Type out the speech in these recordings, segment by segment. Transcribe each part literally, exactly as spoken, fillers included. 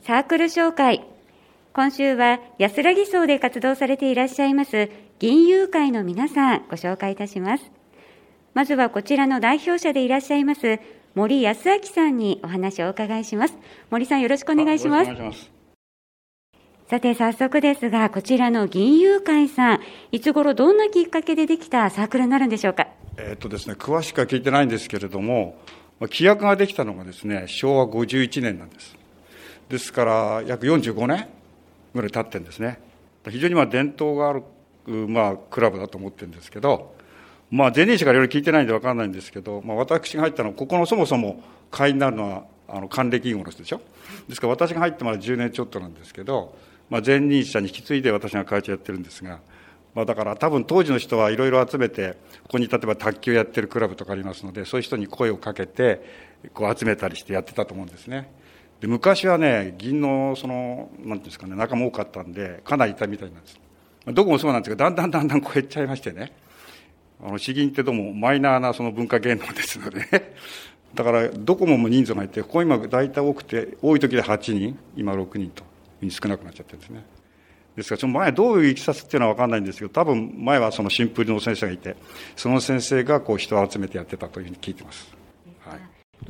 サークル紹介。今週は安らぎ荘で活動されていらっしゃいます銀友会の皆さんご紹介いたします。まずはこちらの代表者でいらっしゃいます森康明さんにお話をお伺いします。森さん、よろしくお願いします。さて早速ですが、こちらの銀友会さん、いつ頃どんなきっかけでできたサークルになるんでしょうか。 えーっとですね、詳しくは聞いてないんですけれども、規約ができたのがですね、しょうわごじゅういちねんなんです。ですから約よんじゅうごねんぐらい経ってるんですね。非常にまあ伝統がある、まあ、クラブだと思ってるんですけど、まあ、前任者からいろいろ聞いてないんで分からないんですけど、まあ、私が入ったのは、ここのそもそも会員になるのはあの還暦後の人でしょ。ですから私が入ってまだじゅうねんちょっとなんですけど、まあ、前任者に引き継いで私が会長やってるんですが、まあ、だから多分当時の人はいろいろ集めて、ここに例えば卓球やってるクラブとかありますので、そういう人に声をかけてこう集めたりしてやってたと思うんですね。で昔はね、銀のそのなんていうんですかね、仲間多かったんでかなりいたみたいなんです。どこもそうなんですけど、だんだんだんだんこう減っちゃいましてね、あの詩吟ってどうもマイナーなその文化芸能ですのでね、だからどこも人数がいて、ここ今大体多くて、多い時ではちにん、今ろくにんと少なくなっちゃってるんですね。ですからその前どういういきさつっていうのは分かんないんですけど、多分前はそのシンプルの先生がいて、その先生がこう人を集めてやってたというふうに聞いてます。はい、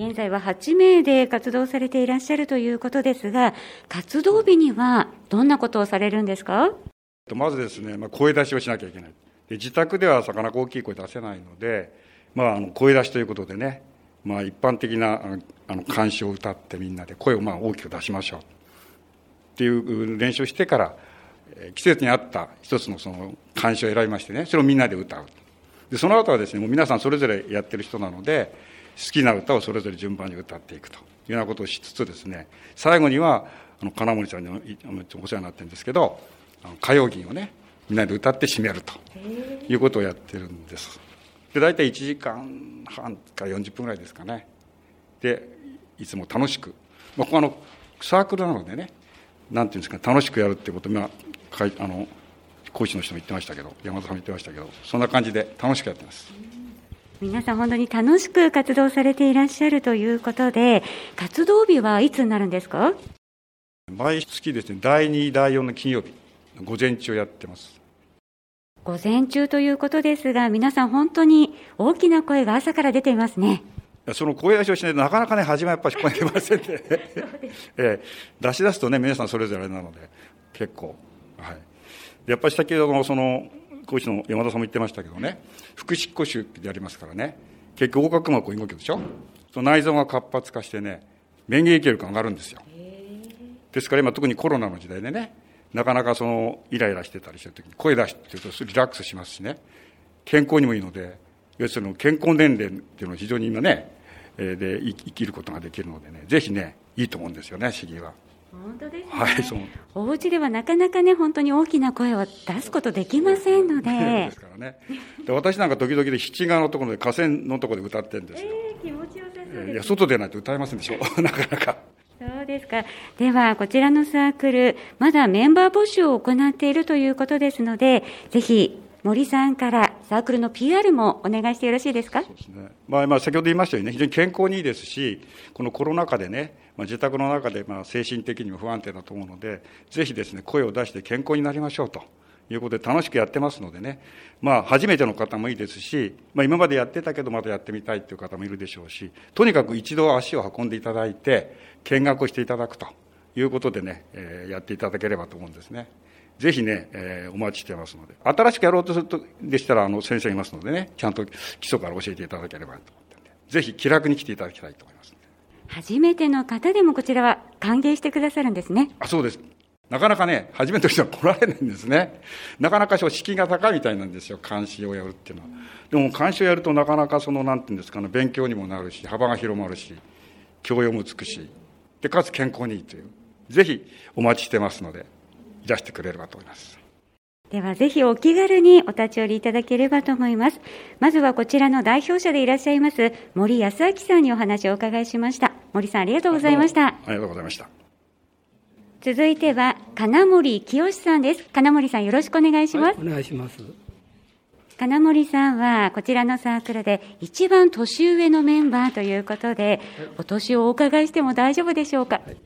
現在ははちめいで活動されていらっしゃるということですが、活動日にはどんなことをされるんですか。 まずですね、まあ、声出しをしなきゃいけない。で自宅ではなかなか大きい声出せないので、まあ、あの声出しということでね、まあ、一般的なあの漢詩を歌ってみんなで声をまあ大きく出しましょうっていう練習をしてから、季節に合った一つのその漢詩を選びましてね、それをみんなで歌う。でその後はですね、もう皆さんそれぞれやってる人なので、好きな歌をそれぞれ順番に歌っていくというようなことをしつつですね、最後にはあの金森さんにお世話になってるんですけど、歌謡吟をねみんなで歌って締めるということをやってるんです。で大体いちじかんはんからよんじゅっぷんぐらいですかね。でいつも楽しく、まあ、ここはあのサークルなのでね、なんていうんですか、楽しくやるっていうことを今あの講師の人も言ってましたけど、山田さんも言ってましたけど、そんな感じで楽しくやってます。 皆さん本当に楽しく活動されていらっしゃるということで、活動日はいつになるんですか。 毎月ですね、だいに、だいよんの金曜日午前中やってます。 午前中ということですが、皆さん本当に大きな声が朝から出ていますね。 その声出しをしないとなかなかね、始まやっぱり聞こえてませんで、えー、出し出すとね、皆さんそれぞれなので結構、はい、やっぱり先ほどのその講師の山田さんも言ってましたけどね、腹式呼吸ってやりますからね、結局横隔膜を動くでしょ。その内臓が活発化してね、免疫力が上がるんですよ。ですから今特にコロナの時代でね、なかなかそのイライラしてたりしてるときに声出してるとリラックスしますしね、健康にもいいので、要するに健康年齢っていうのは非常に今ね、えー、で生きることができるのでね、ぜひねいいと思うんですよね、詩吟は。 本当ですね。 はい、そう。 お家ではなかなかね、本当に大きな声を出すことできませんので。 ですからね。で私なんか時々で七川のところで河川のところで歌ってるんですよ。 えー、気持ちよさそうですね。 いや外でないと歌えませんでしょなかなか。 そうですか。ではこちらのサークル、まだメンバー募集を行っているということですので、ぜひ森さんからサークルの ピーアール もお願いしてよろしいですか。 そうですね。まあ、まあ先ほど言いましたようにね、非常に健康にいいですし、このコロナ禍でね、まあ、自宅の中でまあ精神的にも不安定だと思うので、ぜひですね声を出して健康になりましょうということで楽しくやってますのでね、まあ初めての方もいいですし、まあ、今までやってたけどまたやってみたいという方もいるでしょうし、とにかく一度足を運んでいただいて見学をしていただくということでね、えー、やっていただければと思うんですね。ぜひね、えー、お待ちしてますので、新しくやろうとするとでしたらあの先生いますのでね、ちゃんと基礎から教えていただければと思ってんで、ぜひ気楽に来ていただきたいと思います。 初めての方でもこちらは歓迎してくださるんですね。 あ、そうです。なかなかね、初めての人は来られないんですね。なかなか敷居が高いみたいなんですよ、監視をやるっていうのは。でも監視をやるとなかなかそのなんていうんですかね、勉強にもなるし、幅が広まるし、教養も美しいで、かつ健康にいいという、ぜひお待ちしてますのでいらしてくれればと思います。 ではぜひお気軽にお立ち寄りいただければと思います。まずはこちらの代表者でいらっしゃいます森康明さんにお話をお伺いしました。森さん、ありがとうございました。 ありがとうございました。 続いては金森清さんです。金森さん、よろしくお願いします。 はい、お願いします。 金森さんはこちらのサークルで一番年上のメンバーということで、お年をお伺いしても大丈夫でしょうか。 はい、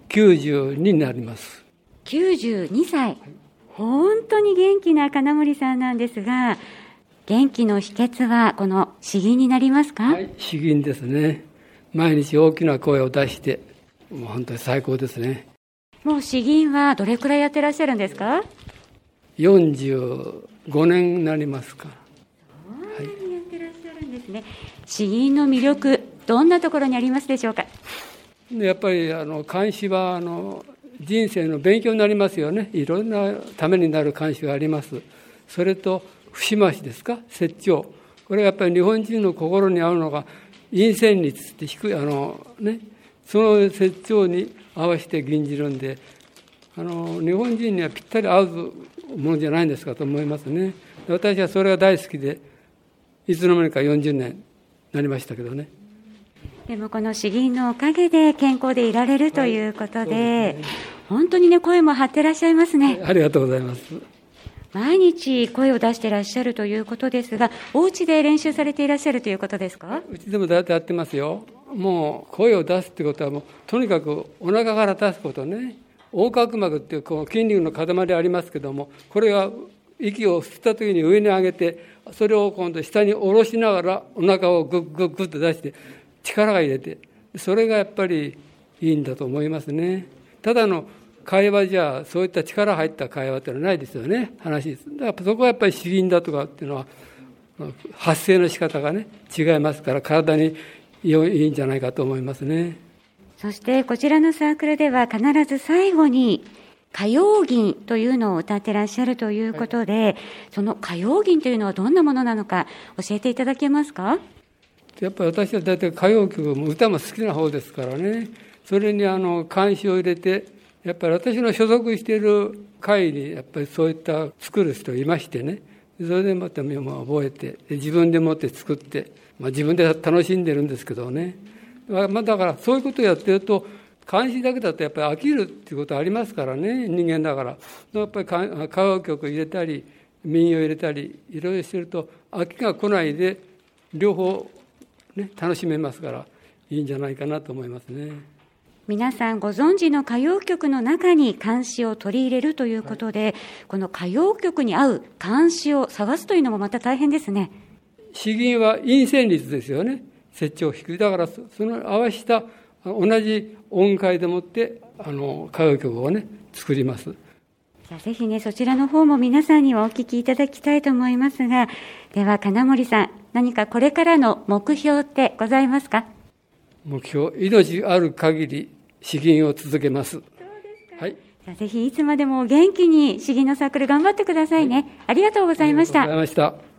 きゅうじゅうにになります。 きゅうじゅうにさい、本当に元気な金森さんなんですが、元気の秘訣はこの詩吟になりますか？ はい、詩吟ですね。毎日大きな声を出して、もう本当に最高ですね。 もう詩吟はどれくらいやってらっしゃるんですか？ よんじゅうごねんになりますか。 そんなにやってらっしゃるんですね。はい、詩吟の魅力、どんなところにありますでしょうか？ やっぱりあの漢詩はあの人生の勉強になりますよね。いろんなためになる漢詩があります。それと節回しですか、説教。これはやっぱり日本人の心に合うのが陰旋律って低いあのね、その説教に合わせて吟じるんで、あの日本人にはぴったり合うものじゃないんですかと思いますね。私はそれが大好きで、いつの間にかよんじゅうねんになりましたけどね。 でもこの詩吟のおかげで健康でいられるということで、はい、でね、本当にね、声も張ってらっしゃいますね。 ありがとうございます。 毎日声を出してらっしゃるということですが、お家で練習されていらっしゃるということですか？ うちでもだいたいやってますよ。もう声を出すってことはもうとにかくお腹から出すことね。横隔膜っていうこの筋肉の塊ありますけども、これが息を吸った時に上に上げて、それを今度下に下ろしながらお腹をグッグッグッと出して力が入れて、それがやっぱりいいんだと思いますね。ただの会話じゃそういった力入った会話ってのはないですよね。話です。だからそこはやっぱり詩吟だとかっていうのは発声の仕方がね違いますから、体にいいんじゃないかと思いますね。 そしてこちらのサークルでは必ず最後に歌謡吟というのを歌ってらっしゃるということで、はい、その歌謡吟というのはどんなものなのか教えていただけますか？ やっぱり私は大体歌謡曲も歌も好きな方ですからね。それにあの漢詩を入れて、やっぱり私の所属している会にやっぱりそういった作る人いましてね。それでまた覚えて自分でもって作って、まあ、自分で楽しんでるんですけどね。まあ、だからそういうことをやってると漢詩だけだとやっぱり飽きるっていうことありますからね、人間だから。やっぱり歌謡曲入れたり民謡入れたりいろいろしてると飽きが来ないで両方ね、楽しめますからいいんじゃないかなと思いますね。 皆さんご存知の歌謡曲の中に漢詩を取り入れるということで、はい、この歌謡曲に合う漢詩を探すというのもまた大変ですね。 詩吟は陰旋律ですよね。説調低い。だからその合わせた同じ音階でもってあの歌謡曲をね作ります。 じゃあぜひね、そちらの方も皆さんにはお聞きいただきたいと思いますが、では金森さん、何かこれからの目標ってございますか？ 目標、命ある限り詩吟を続けます。そうですか。はい。じゃあぜひいつまでも元気に詩吟のサークル頑張ってくださいね。はい、ありがとうございました。 ありがとうございました。